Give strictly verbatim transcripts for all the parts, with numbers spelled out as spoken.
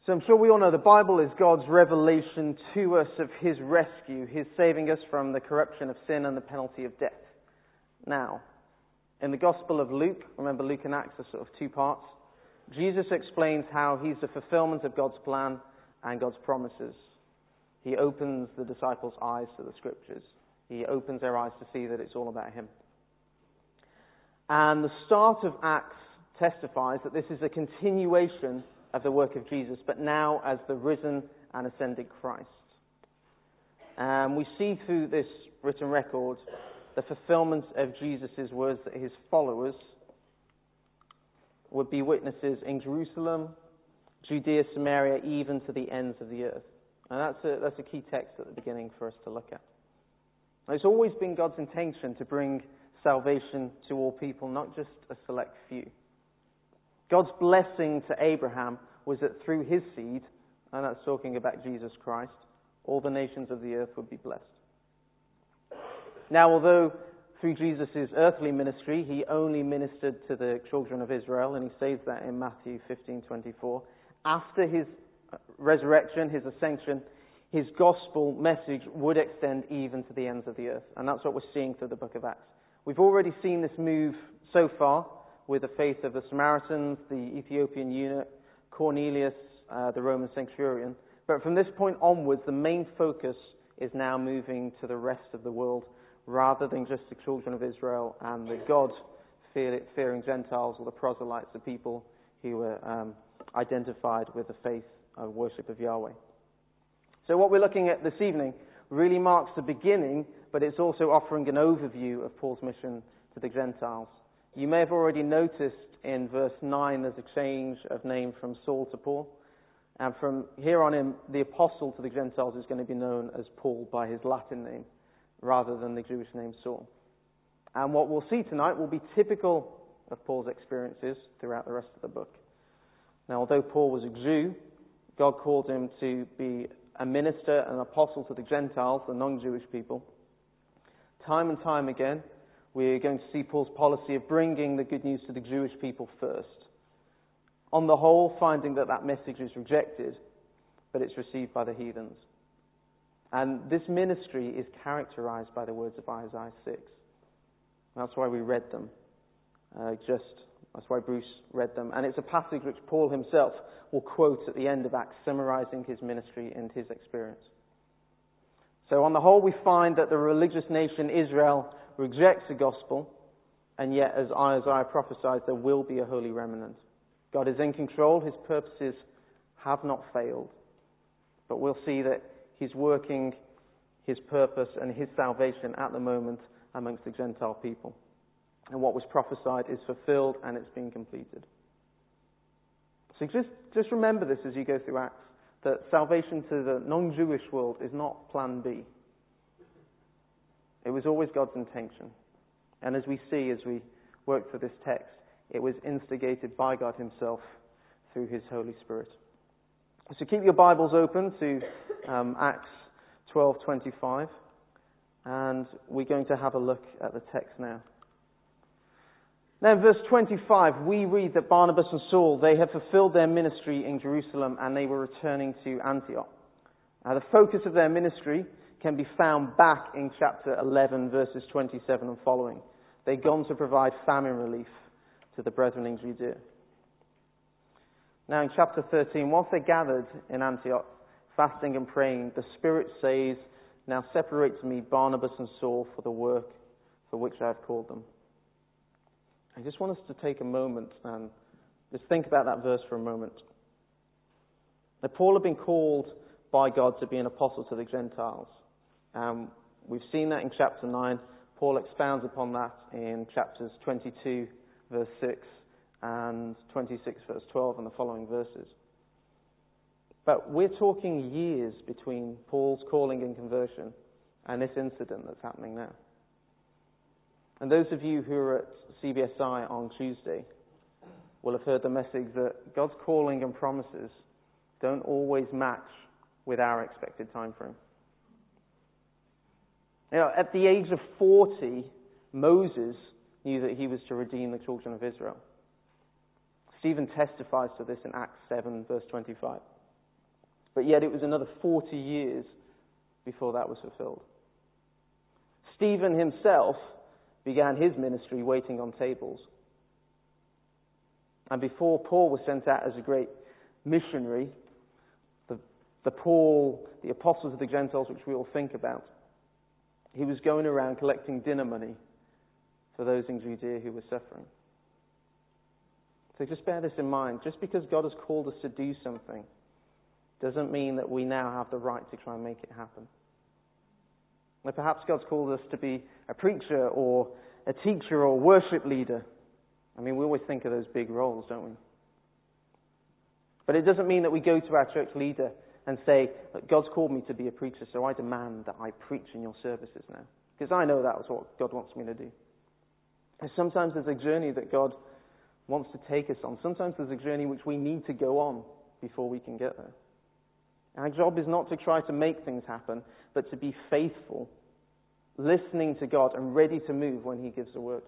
So I'm sure we all know the Bible is God's revelation to us of His rescue, His saving us from the corruption of sin and the penalty of death. Now, in the Gospel of Luke, remember Luke and Acts are sort of two parts, Jesus explains how He's the fulfillment of God's plan and God's promises. He opens the disciples' eyes to the Scriptures. He opens their eyes to see that it's all about Him. And the start of Acts testifies that this is a continuation of the work of Jesus, but now as the risen and ascended Christ. And we see through this written record the fulfillment of Jesus' words that His followers would be witnesses in Jerusalem, Judea, Samaria, even to the ends of the earth. And that's a, that's a key text at the beginning for us to look at. Now, it's always been God's intention to bring salvation to all people, not just a select few. God's blessing to Abraham was that through his seed, and that's talking about Jesus Christ, all the nations of the earth would be blessed. Now, although through Jesus' earthly ministry, He only ministered to the children of Israel, and He says that in Matthew fifteen twenty-four, after His resurrection, His ascension, His gospel message would extend even to the ends of the earth. And that's what we're seeing through the book of Acts. We've already seen this move so far with the faith of the Samaritans, the Ethiopian eunuch, Cornelius, uh, the Roman centurion. But from this point onwards, the main focus is now moving to the rest of the world, rather than just the children of Israel and the God-fearing Gentiles or the proselytes, the people who were um, identified with the faith of worship of Yahweh. So what we're looking at this evening really marks the beginning, but it's also offering an overview of Paul's mission to the Gentiles. You may have already noticed in verse nine there's a change of name from Saul to Paul. And from here on in, the apostle to the Gentiles is going to be known as Paul by his Latin name, rather than the Jewish name Saul. And what we'll see tonight will be typical of Paul's experiences throughout the rest of the book. Now, although Paul was a Jew, God called him to be a minister and an apostle to the Gentiles, the non-Jewish people. Time and time again, we're going to see Paul's policy of bringing the good news to the Jewish people first. On the whole, finding that that message is rejected, but it's received by the heathens. And this ministry is characterized by the words of Isaiah six. That's why we read them. Uh, just that's why Bruce read them. And it's a passage which Paul himself will quote at the end of Acts, summarizing his ministry and his experience. So on the whole, we find that the religious nation Israel rejects the gospel, and yet, as Isaiah prophesied, there will be a holy remnant. God is in control. His purposes have not failed. But we'll see that He's working His purpose and His salvation at the moment amongst the Gentile people. And what was prophesied is fulfilled and it's being completed. So just, just remember this as you go through Acts, that salvation to the non-Jewish world is not plan B. It was always God's intention. And as we see, as we work through this text, it was instigated by God Himself through His Holy Spirit. So keep your Bibles open to um, Acts twelve twenty-five, and we're going to have a look at the text now. Now in verse twenty-five, we read that Barnabas and Saul, they have fulfilled their ministry in Jerusalem and they were returning to Antioch. Now the focus of their ministry can be found back in chapter eleven, verses twenty-seven and following. They'd gone to provide famine relief to the brethren in Judea. Now in chapter thirteen, whilst they gathered in Antioch, fasting and praying, the Spirit says, "Now separate to me Barnabas and Saul for the work for which I have called them." I just want us to take a moment and just think about that verse for a moment. Now, Paul had been called by God to be an apostle to the Gentiles. Um, we've seen that in chapter nine. Paul expounds upon that in chapters twenty-two, verse six, and twenty-six, verse twelve, and the following verses. But we're talking years between Paul's calling and conversion and this incident that's happening now. And those of you who are at C B S I on Tuesday will have heard the message that God's calling and promises don't always match with our expected time frame. You know, at the age of forty, Moses knew that he was to redeem the children of Israel. Stephen testifies to this in Acts seven, verse twenty-five. But yet it was another forty years before that was fulfilled. Stephen himself began his ministry waiting on tables. And before Paul was sent out as a great missionary, the, the Paul, the apostles of the Gentiles, which we all think about, he was going around collecting dinner money for those in Judea who were suffering. So just bear this in mind. Just because God has called us to do something doesn't mean that we now have the right to try and make it happen. Now, perhaps God's called us to be a preacher or a teacher or worship leader. I mean, we always think of those big roles, don't we? But it doesn't mean that we go to our church leader and say, God's called me to be a preacher, so I demand that I preach in your services now. Because I know that's what God wants me to do. And sometimes there's a journey that God wants to take us on. Sometimes there's a journey which we need to go on before we can get there. Our job is not to try to make things happen, but to be faithful, listening to God and ready to move when He gives a word.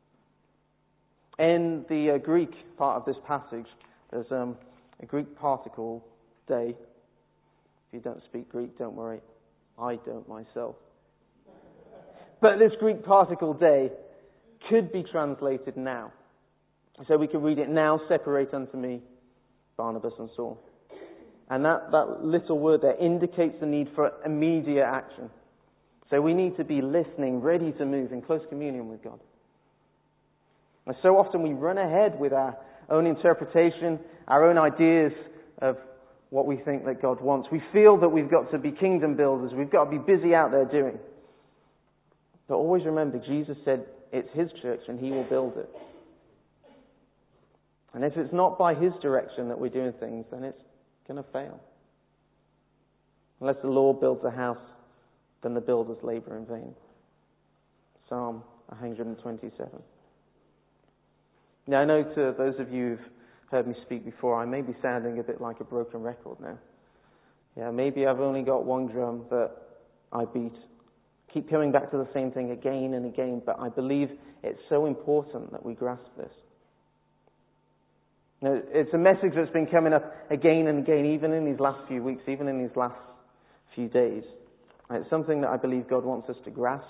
In the uh, Greek part of this passage, there's um, a Greek particle, day. If you don't speak Greek, don't worry. I don't myself. But this Greek particle, day, could be translated now. So we could read it, now separate unto me Barnabas and Saul. And that, that little word there indicates the need for immediate action. So we need to be listening, ready to move, in close communion with God. And so often we run ahead with our own interpretation, our own ideas of what we think that God wants. We feel that we've got to be kingdom builders. We've got to be busy out there doing. But always remember, Jesus said it's His church and He will build it. And if it's not by His direction that we're doing things, then it's going to fail. Unless the Lord builds a house, then the builders labor in vain. Psalm one twenty-seven. Now, I know to those of you who've heard me speak before, I may be sounding a bit like a broken record now. Yeah, maybe I've only got one drum that I beat. Keep coming back to the same thing again and again, but I believe it's so important that we grasp this. Now, it's a message that's been coming up again and again, even in these last few weeks, even in these last few days. And it's something that I believe God wants us to grasp.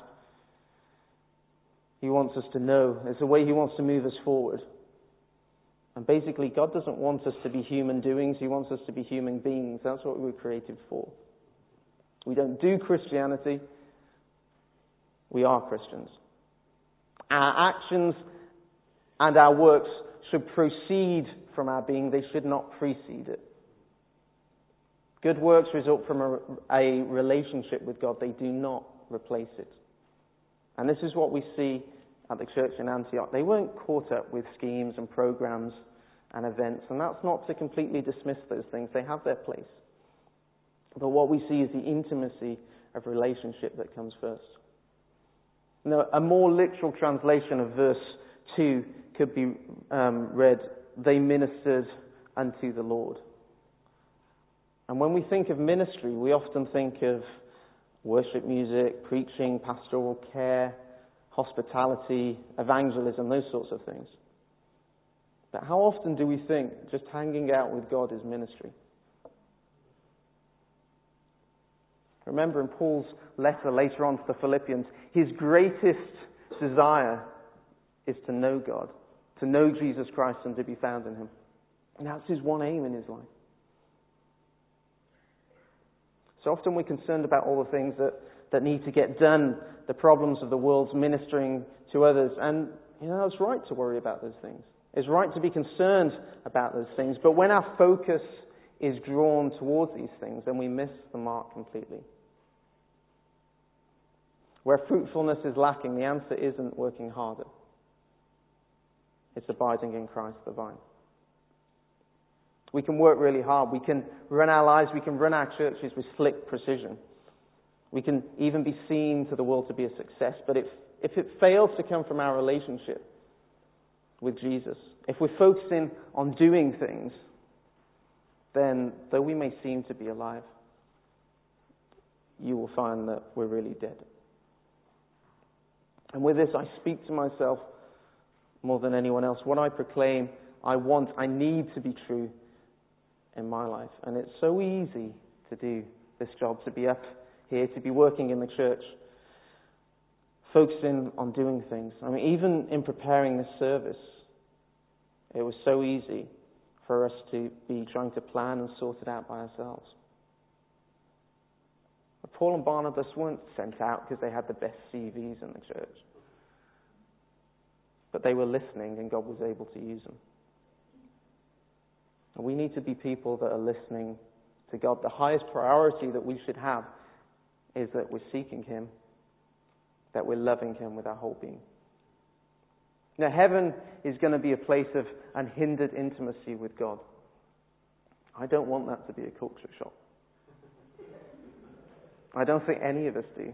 He wants us to know. It's a way He wants to move us forward. And basically, God doesn't want us to be human doings. He wants us to be human beings. That's what we were created for. We don't do Christianity. We are Christians. Our actions and our works should proceed from our being. They should not precede it. Good works result from a, a relationship with God. They do not replace it. And this is what we see at the church in Antioch. They weren't caught up with schemes and programs and events. And that's not to completely dismiss those things. They have their place. But what we see is the intimacy of relationship that comes first. Now, a more literal translation of verse two could be um, read, they ministered unto the Lord. And when we think of ministry, we often think of worship music, preaching, pastoral care, hospitality, evangelism, those sorts of things. But how often do we think just hanging out with God is ministry? Remember in Paul's letter later on to the Philippians, his greatest desire is to know God, to know Jesus Christ and to be found in Him. And that's his one aim in his life. So often we're concerned about all the things that, that need to get done, the problems of the world's ministering to others. And, you know, it's right to worry about those things. It's right to be concerned about those things. But when our focus is drawn towards these things, then we miss the mark completely. Where fruitfulness is lacking, the answer isn't working harder. It's abiding in Christ the vine. We can work really hard. We can run our lives, we can run our churches with slick precision. We can even be seen to the world to be a success. But if, if it fails to come from our relationship with Jesus, if we're focusing on doing things, then though we may seem to be alive, you will find that we're really dead. And with this, I speak to myself more than anyone else. What I proclaim, I want, I need to be true in my life. And it's so easy to do this job, to be up here, to be working in the church, focusing on doing things. I mean, even in preparing this service, it was so easy for us to be trying to plan and sort it out by ourselves. But Paul and Barnabas weren't sent out because they had the best C Vs in the church. But they were listening, and God was able to use them. And we need to be people that are listening to God. The highest priority that we should have is that we're seeking Him, that we're loving Him with our whole being. Now, heaven is going to be a place of unhindered intimacy with God. I don't want that to be a culture shock. I don't think any of us do.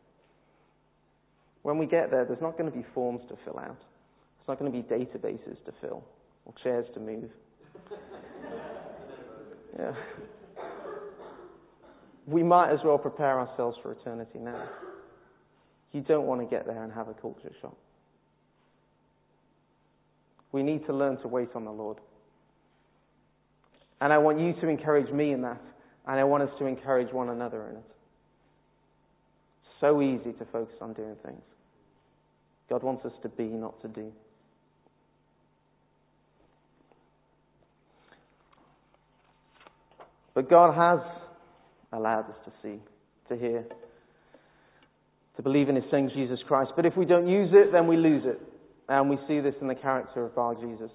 When we get there, there's not going to be forms to fill out. There's not going to be databases to fill or chairs to move. Yeah. We might as well prepare ourselves for eternity now. You don't want to get there and have a culture shock. We need to learn to wait on the Lord. And I want you to encourage me in that. And I want us to encourage one another in it. So easy to focus on doing things. God wants us to be, not to do. But God has allowed us to see, to hear, to believe in His Son Jesus Christ. But if we don't use it, then we lose it. And we see this in the character of Bar Jesus.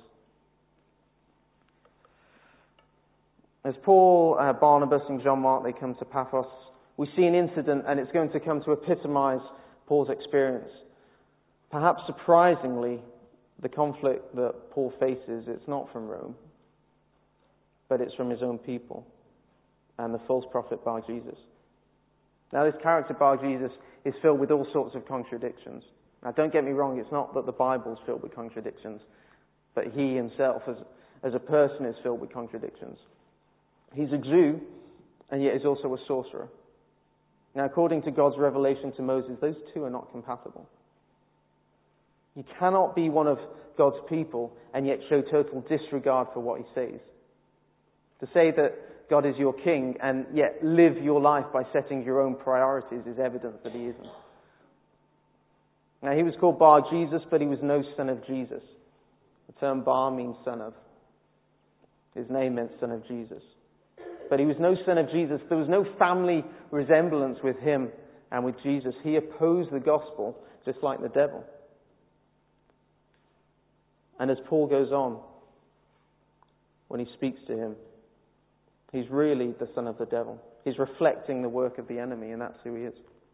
As Paul, uh, Barnabas and John Mark, they come to Paphos, we see an incident, and it's going to come to epitomize Paul's experience. Perhaps surprisingly, the conflict that Paul faces, it's not from Rome, but it's from his own people and the false prophet Bar Jesus. Now, this character Bar Jesus is filled with all sorts of contradictions. Now, don't get me wrong, it's not that the Bible's filled with contradictions, but he himself as, as a person is filled with contradictions. He's a Jew, and yet he's also a sorcerer. Now, according to God's revelation to Moses, those two are not compatible. You cannot be one of God's people and yet show total disregard for what He says. To say that God is your king and yet live your life by setting your own priorities is evidence that He isn't. Now, he was called Bar Jesus, but he was no son of Jesus. The term Bar means son of. His name meant son of Jesus. But he was no son of Jesus. There was no family resemblance with him and with Jesus. He opposed the gospel just like the devil. And as Paul goes on, when he speaks to him, he's really the son of the devil. He's reflecting the work of the enemy, and that's who he is.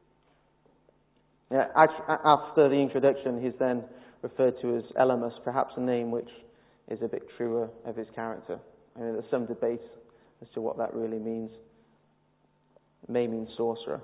Yeah, after the introduction, he's then referred to as Elymas, perhaps a name which is a bit truer of his character. I mean, there's some debate as to what that really means. It may mean sorcerer.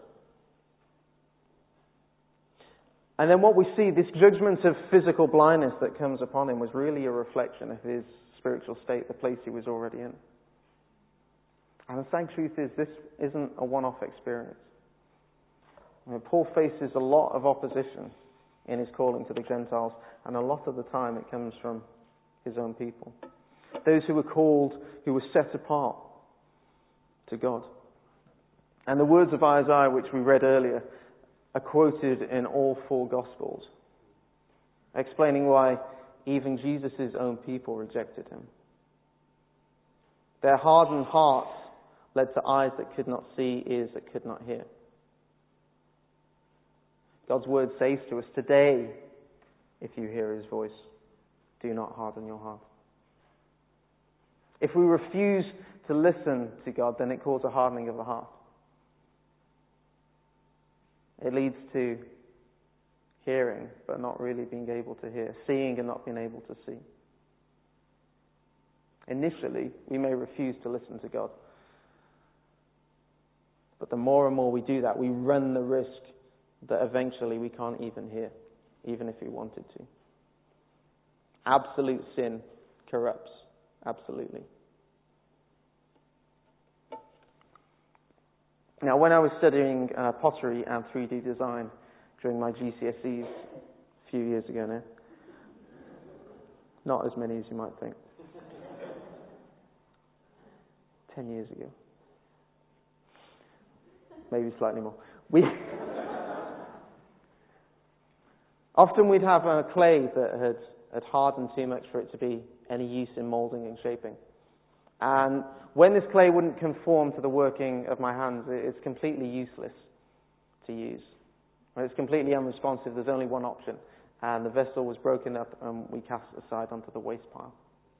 And then what we see, this judgment of physical blindness that comes upon him was really a reflection of his spiritual state, the place he was already in. And the sad truth is, this isn't a one-off experience. I mean, Paul faces a lot of opposition in his calling to the Gentiles, and a lot of the time it comes from his own people. Those who were called, who were set apart to God. And the words of Isaiah, which we read earlier, are quoted in all four Gospels, explaining why even Jesus' own people rejected him. Their hardened hearts led to eyes that could not see, ears that could not hear. God's word says to us, today, if you hear His voice, do not harden your heart. If we refuse to listen to God, then it causes a hardening of the heart. It leads to hearing, but not really being able to hear, seeing and not being able to see. Initially, we may refuse to listen to God. But the more and more we do that, we run the risk that eventually we can't even hear, even if we wanted to. Absolute sin corrupts, absolutely. Now, when I was studying uh, pottery and three D design during my G C S Es a few years ago now, not as many as you might think, ten years ago, maybe slightly more. We often we'd have a clay that had, had hardened too much for it to be any use in molding and shaping. And when this clay wouldn't conform to the working of my hands, it's completely useless to use. It's completely unresponsive. There's only one option. And the vessel was broken up and we cast it aside onto the waste pile.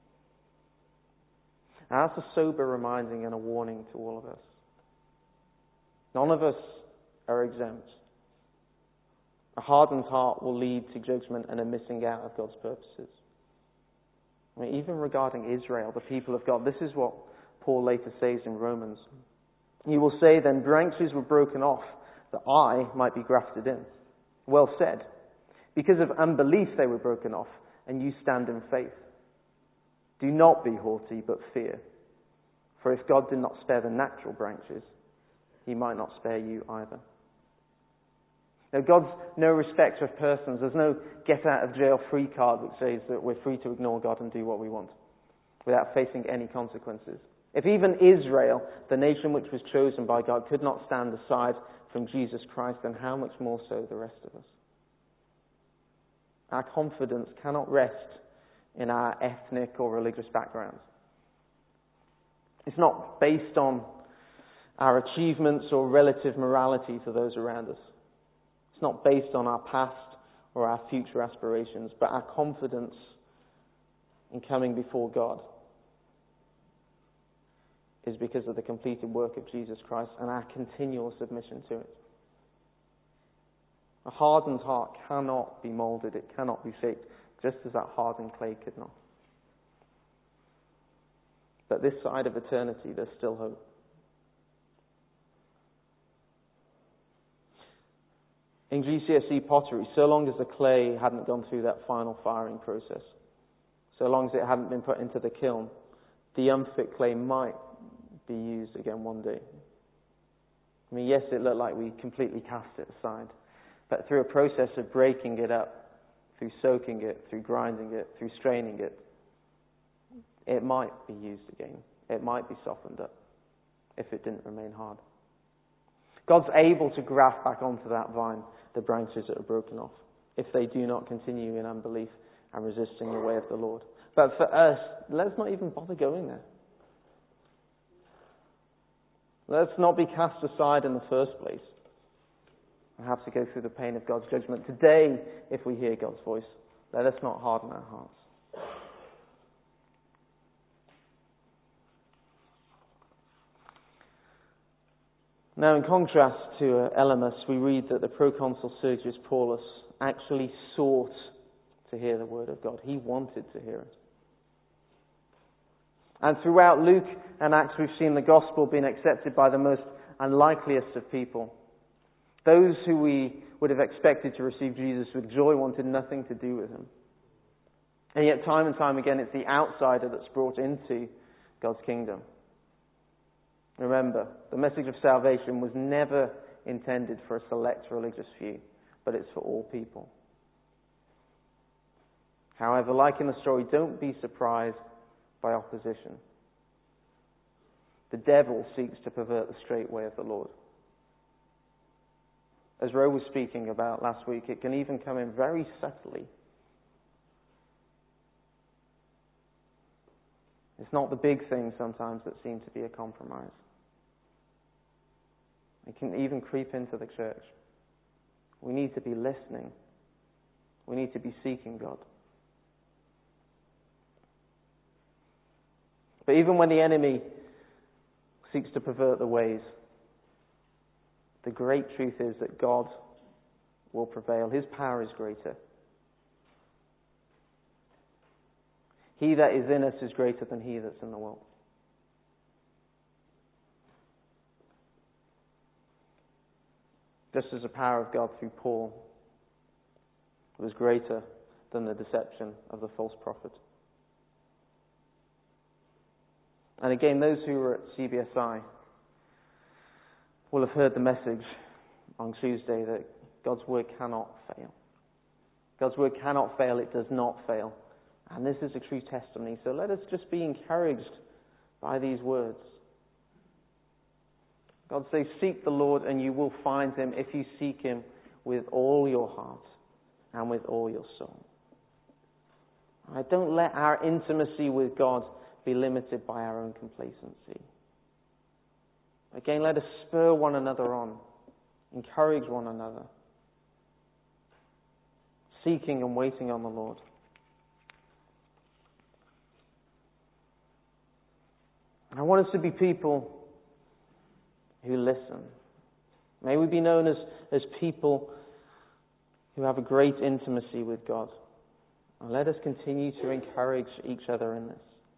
Now that's a sober reminding and a warning to all of us. None of us are exempt. A hardened heart will lead to judgment and a missing out of God's purposes. I mean, even regarding Israel, the people of God, this is what Paul later says in Romans. You will say then, branches were broken off that I might be grafted in. Well said. Because of unbelief they were broken off, and you stand in faith. Do not be haughty, but fear. For if God did not spare the natural branches, he might not spare you either. Now, God's no respecter of persons. There's no get-out-of-jail-free card which says that we're free to ignore God and do what we want without facing any consequences. If even Israel, the nation which was chosen by God, could not stand aside from Jesus Christ, then how much more so the rest of us? Our confidence cannot rest in our ethnic or religious backgrounds. It's not based on our achievements or relative morality to those around us. It's not based on our past or our future aspirations, but our confidence in coming before God is because of the completed work of Jesus Christ and our continual submission to it. A hardened heart cannot be molded, it cannot be shaped, just as that hardened clay could not. But this side of eternity, there's still hope. In G C S E pottery, so long as the clay hadn't gone through that final firing process, so long as it hadn't been put into the kiln, the unfit clay might be used again one day. I mean, yes, it looked like we completely cast it aside, but through a process of breaking it up, through soaking it, through grinding it, through straining it, it might be used again. It might be softened up if it didn't remain hard. God's able to graft back onto that vine the branches that are broken off if they do not continue in unbelief and resisting the way of the Lord. But for us, let's not even bother going there. Let's not be cast aside in the first place and have to go through the pain of God's judgment. Today, if we hear God's voice, let us not harden our hearts. Now, in contrast to uh, Elymas, we read that the proconsul Sergius Paulus actually sought to hear the word of God. He wanted to hear it. And throughout Luke and Acts, we've seen the gospel being accepted by the most unlikeliest of people. Those who we would have expected to receive Jesus with joy wanted nothing to do with him. And yet, time and time again, it's the outsider that's brought into God's kingdom. Remember, the message of salvation was never intended for a select religious few, but it's for all people. However, like in the story, don't be surprised by opposition. The devil seeks to pervert the straight way of the Lord. As Ro was speaking about last week, it can even come in very subtly. It's not the big things sometimes that seem to be a compromise. It can even creep into the church. We need to be listening. We need to be seeking God. But even when the enemy seeks to pervert the ways, the great truth is that God will prevail. His power is greater. He that is in us is greater than he that's in the world. Just as the power of God through Paul was greater than the deception of the false prophet. And again, those who were at C B S I will have heard the message on Tuesday that God's word cannot fail. God's word cannot fail, it does not fail. And this is a true testimony. So let us just be encouraged by these words. God says, seek the Lord and you will find him if you seek him with all your heart and with all your soul. Right, don't let our intimacy with God be limited by our own complacency. Again, let us spur one another on, encourage one another, seeking and waiting on the Lord. I want us to be people who listen. May we be known as, as people who have a great intimacy with God. And let us continue to encourage each other in this.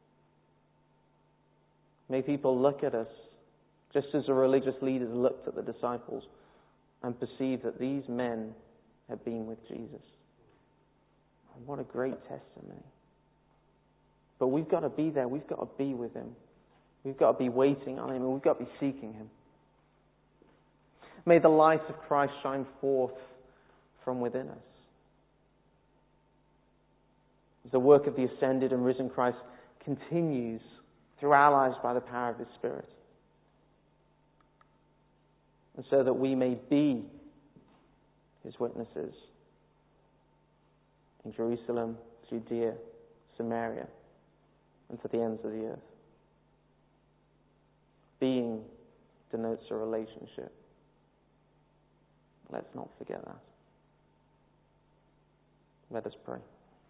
May people look at us just as the religious leaders looked at the disciples and perceive that these men have been with Jesus. And what a great testimony. But we've got to be there. We've got to be with him. We've got to be waiting on him, and we've got to be seeking him. May the light of Christ shine forth from within us. As the work of the ascended and risen Christ continues through our lives by the power of his Spirit. And so that we may be his witnesses in Jerusalem, Judea, Samaria, and to the ends of the earth. Being denotes a relationship. Let's not forget that. Let us pray.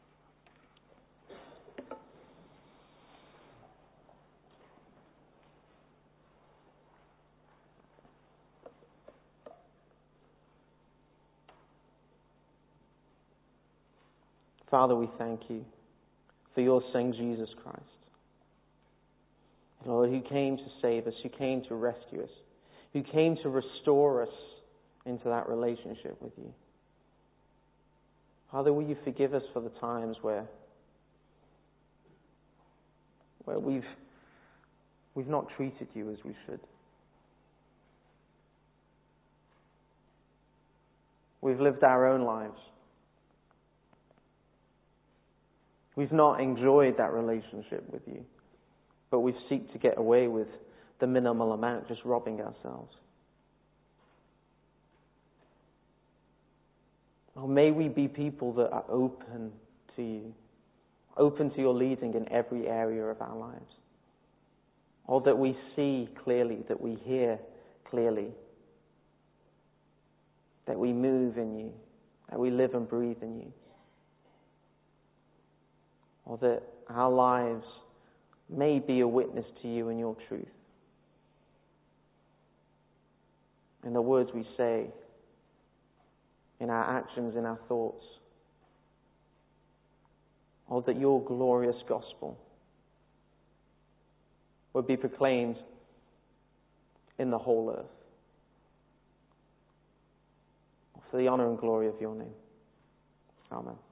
Father, we thank you for your Son, Jesus Christ. Lord, who came to save us, who came to rescue us, who came to restore us into that relationship with you. Father, will you forgive us for the times where, where we've, we've not treated you as we should. We've lived our own lives. We've not enjoyed that relationship with you, but we seek to get away with the minimal amount, just robbing ourselves. Or may we be people that are open to you, open to your leading in every area of our lives. Or that we see clearly, that we hear clearly, that we move in you, that we live and breathe in you. Or that our lives may be a witness to you and your truth. In the words we say, in our actions, in our thoughts. Or that your glorious gospel would be proclaimed in the whole earth. For the honor and glory of your name. Amen.